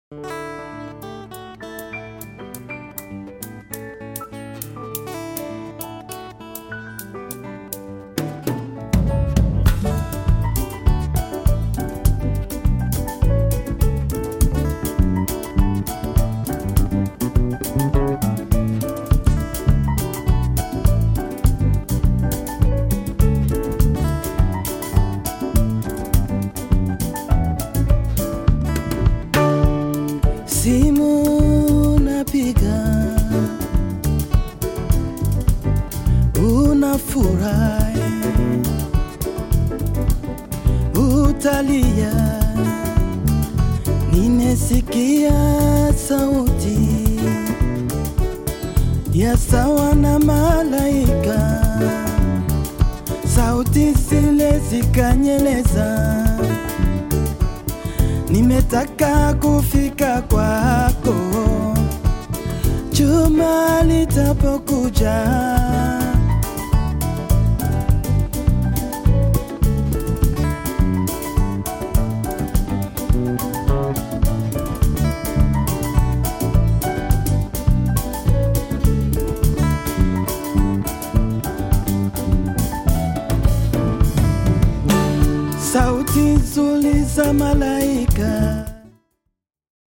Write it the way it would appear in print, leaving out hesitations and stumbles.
Simu napiga, unafurahi, utalia, nimesikia sauti ya sawa na malaika, sauti zile zikanyeleza, nimetaka kufika kwako, juma litapokuja. Sauti nzuri za malaika